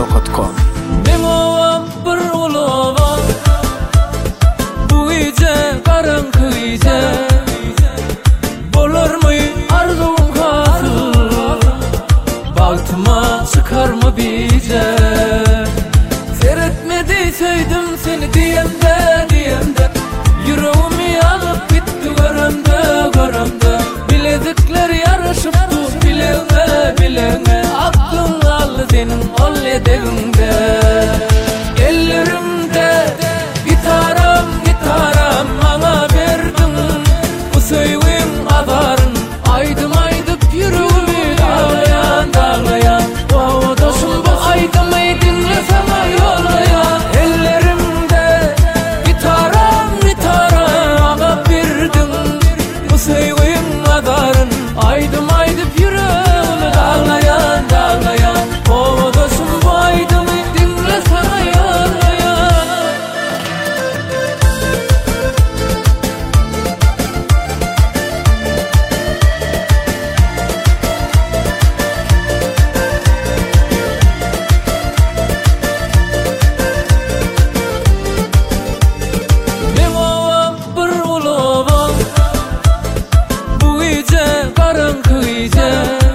gmail.com. Memoam bir ulava bu iyice karanlık iyice bolar mı arzum hasıl baltıma çıkar mı bize seyretmedi söyledim seni diyemde yüreğimi alıp gitti göremde bilezikler yarışıptı bilene aklın aldı senin ol edevinde ellerimde gitaram bana verdin bu sevgin adarın aydım yüreğimi dağlayan oğudasın bu aydım dinle sana yollayan ellerimde gitaram bana verdin bu sevgin adarın aydım yüreğimi dağlayan oğudasın bu aydım dinle sana yollayan. Memoam bir ulava bu iyice karanlık iyice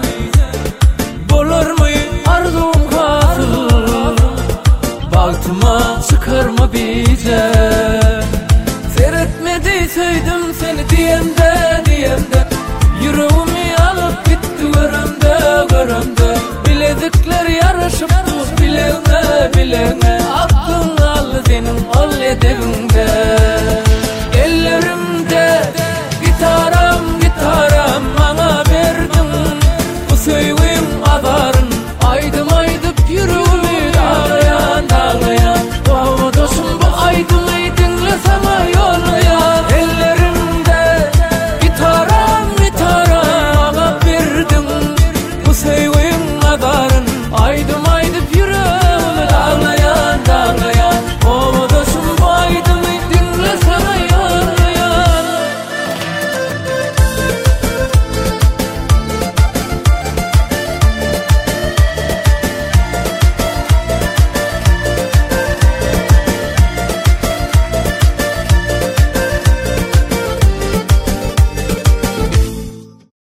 bolar mı arzum hasıl baltıma çıkar mı bize seyretmedi söyledim seni diyemde yüreğimi alıp gitti göremde bilezikler yarışıptı bilene aklın aldı senin ol edevinde ellerimde gitaram bana verdin bu sevgin adarın aydım yüreğimi dağlayan oğudasın bu aydım dinle sana yollayan ellerimde gitaram bana verdin bu sevgin